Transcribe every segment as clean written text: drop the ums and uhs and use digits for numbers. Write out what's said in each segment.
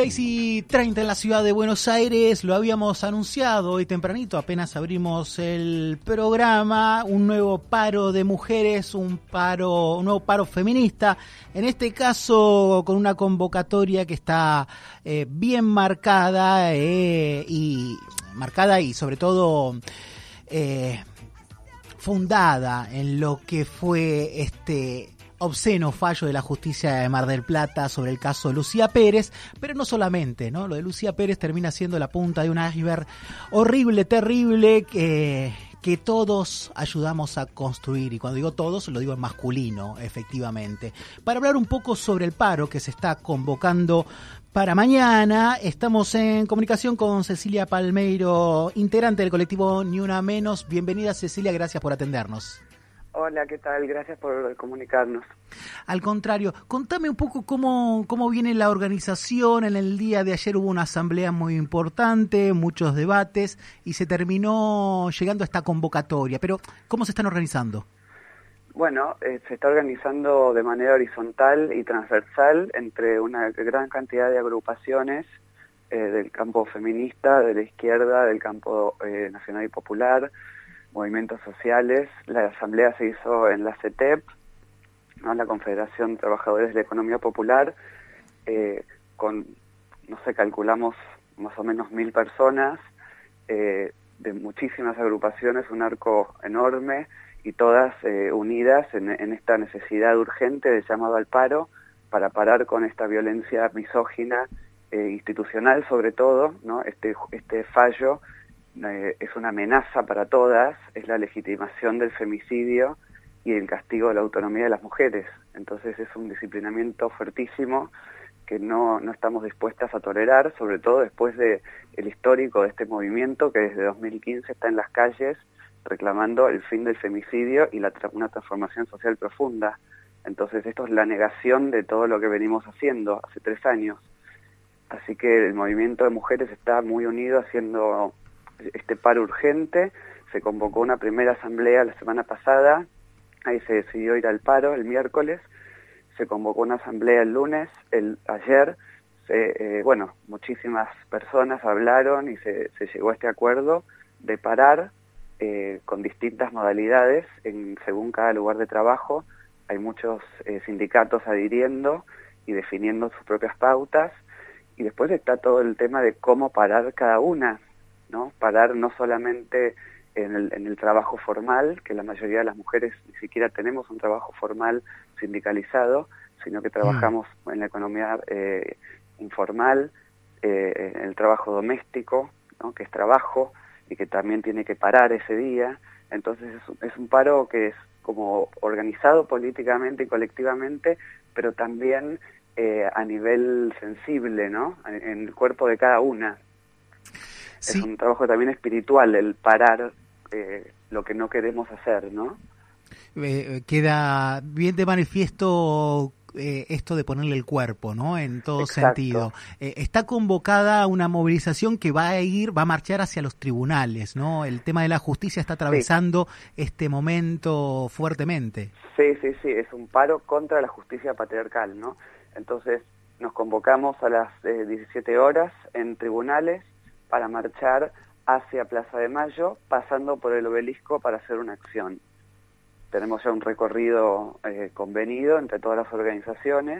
6:30 en la ciudad de Buenos Aires, lo habíamos anunciado hoy tempranito, apenas abrimos el programa, un nuevo paro de mujeres, un nuevo paro feminista, en este caso con una convocatoria que está bien marcada y sobre todo fundada en lo que fue este obsceno fallo de la justicia de Mar del Plata sobre el caso de Lucía Pérez, pero no solamente, ¿no? Lo de Lucía Pérez termina siendo la punta de un iceberg horrible, terrible, que todos ayudamos a construir, y cuando digo todos, lo digo en masculino, efectivamente. Para hablar un poco sobre el paro que se está convocando para mañana, estamos en comunicación con Cecilia Palmeiro, integrante del colectivo Ni Una Menos. Bienvenida, Cecilia, gracias por atendernos. Hola, ¿qué tal? Gracias por comunicarnos. Al contrario, contame un poco cómo viene la organización. En el día de ayer hubo una asamblea muy importante, muchos debates, y se terminó llegando a esta convocatoria. Pero, ¿cómo se están organizando? Bueno, se está organizando de manera horizontal y transversal entre una gran cantidad de agrupaciones del campo feminista, de la izquierda, del campo nacional y popular, movimientos sociales. La asamblea se hizo en la CETEP, ¿no? La Confederación de Trabajadores de la Economía Popular, con, no sé, calculamos más o menos 1.000 personas, de muchísimas agrupaciones, un arco enorme, y todas unidas en esta necesidad urgente de llamado al paro, para parar con esta violencia misógina, institucional sobre todo, ¿no? Este fallo es una amenaza para todas, es la legitimación del femicidio y el castigo de la autonomía de las mujeres. Entonces es un disciplinamiento fuertísimo que no estamos dispuestas a tolerar, sobre todo después de el histórico de este movimiento que desde 2015 está en las calles reclamando el fin del femicidio y una transformación social profunda. Entonces esto es la negación de todo lo que venimos haciendo hace 3 años. Así que el movimiento de mujeres está muy unido haciendo este paro urgente. Se convocó una primera asamblea la semana pasada, ahí se decidió ir al paro el miércoles, se convocó una asamblea el lunes, ayer, muchísimas personas hablaron y se llegó a este acuerdo de parar con distintas modalidades según cada lugar de trabajo. Hay muchos sindicatos adhiriendo y definiendo sus propias pautas, y después está todo el tema de cómo parar cada una, ¿no? Parar no solamente en el trabajo formal, que la mayoría de las mujeres ni siquiera tenemos un trabajo formal sindicalizado, sino que trabajamos en la economía informal, en el trabajo doméstico, ¿no? Que es trabajo y que también tiene que parar ese día. Entonces es un paro que es como organizado políticamente y colectivamente, pero también a nivel sensible, ¿no? En el cuerpo de cada una. Sí. Es un trabajo también espiritual, el parar lo que no queremos hacer, ¿no? Queda bien de manifiesto esto de ponerle el cuerpo, ¿no? En todo Exacto. Sentido. Está convocada una movilización que va a marchar hacia los tribunales, ¿no? El tema de la justicia está atravesando este momento fuertemente. Sí, es un paro contra la justicia patriarcal, ¿no? Entonces nos convocamos a las 17 horas en tribunales para marchar hacia Plaza de Mayo, pasando por el Obelisco para hacer una acción. Tenemos ya un recorrido convenido entre todas las organizaciones,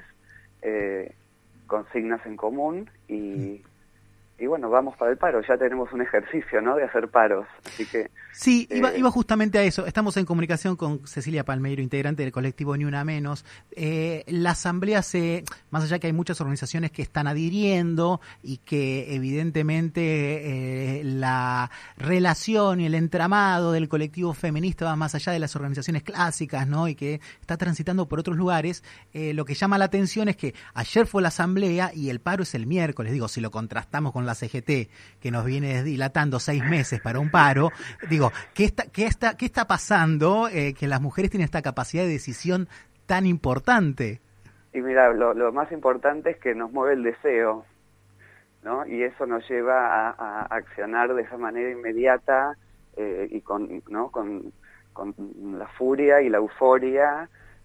consignas en común, y bueno, vamos para el paro. Ya tenemos un ejercicio, ¿no?, de hacer paros, así que... Sí, iba justamente a eso. Estamos en comunicación con Cecilia Palmeiro, integrante del colectivo Ni Una Menos. La asamblea más allá que hay muchas organizaciones que están adhiriendo y que evidentemente la relación y el entramado del colectivo feminista va más allá de las organizaciones clásicas, ¿no? Y que está transitando por otros lugares. Lo que llama la atención es que ayer fue la asamblea y el paro es el miércoles. Digo, si lo contrastamos con la CGT, que nos viene dilatando 6 meses para un paro, digo, ¿qué está pasando que las mujeres tienen esta capacidad de decisión tan importante? Y mira, lo más importante es que nos mueve el deseo, ¿no? Y eso nos lleva a accionar de esa manera inmediata y con la furia y la euforia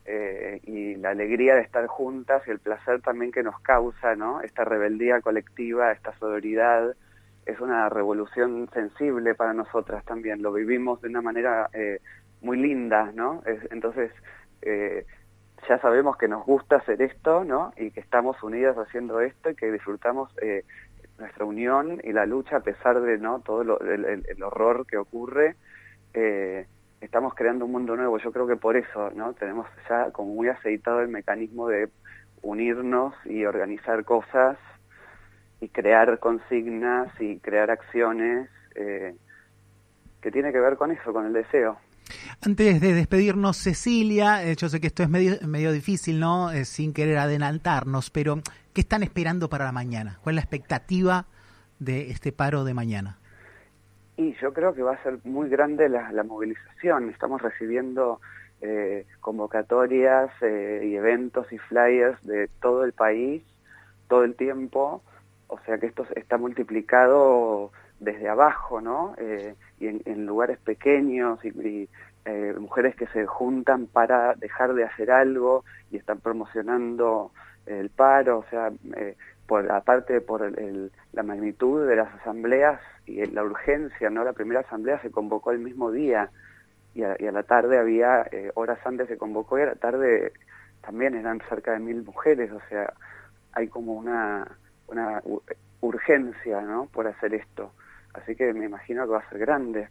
y la alegría de estar juntas y el placer también que nos causa, ¿no? Esta rebeldía colectiva, esta sororidad, es una revolución sensible para nosotras también, lo vivimos de una manera muy linda, ¿no? Entonces, ya sabemos que nos gusta hacer esto, ¿no? Y que estamos unidas haciendo esto y que disfrutamos nuestra unión y la lucha a pesar de, ¿no?, todo el horror que ocurre. Estamos creando un mundo nuevo. Yo creo que por eso, ¿no?, tenemos ya como muy aceitado el mecanismo de unirnos y organizar cosas y crear consignas y crear acciones que tiene que ver con eso, con el deseo. Antes de despedirnos, Cecilia, yo sé que esto es medio difícil, ¿no? Sin querer adelantarnos, pero ¿qué están esperando para la mañana? ¿Cuál es la expectativa de este paro de mañana? Y yo creo que va a ser muy grande la movilización. Estamos recibiendo convocatorias y eventos y flyers de todo el país, todo el tiempo. O sea que esto está multiplicado desde abajo, ¿no? Y en lugares pequeños y mujeres que se juntan para dejar de hacer algo y están promocionando el paro. O sea, aparte por la magnitud de las asambleas y la urgencia, ¿no? La primera asamblea se convocó el mismo día y a la tarde había, horas antes se convocó y a la tarde también eran cerca de 1000 mujeres. O sea, hay como una urgencia, ¿no?, por hacer esto. Así que me imagino que va a ser grande.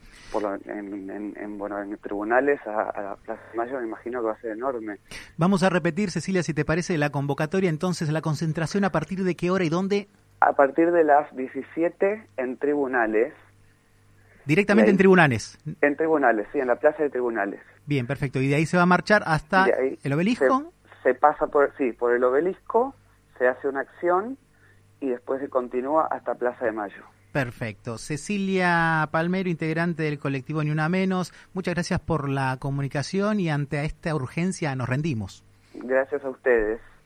En tribunales a la Plaza de Mayo me imagino que va a ser enorme. Vamos a repetir, Cecilia, si te parece, la convocatoria. Entonces, la concentración, ¿a partir de qué hora y dónde? A partir de las 17 en tribunales. Directamente en tribunales. En tribunales, sí, en la Plaza de Tribunales. Bien, perfecto. ¿Y de ahí se va a marchar hasta el obelisco? Se pasa por el obelisco, se hace una acción y después se continúa hasta Plaza de Mayo. Perfecto. Cecilia Palmero, integrante del colectivo Ni Una Menos, muchas gracias por la comunicación y ante esta urgencia nos rendimos. Gracias a ustedes.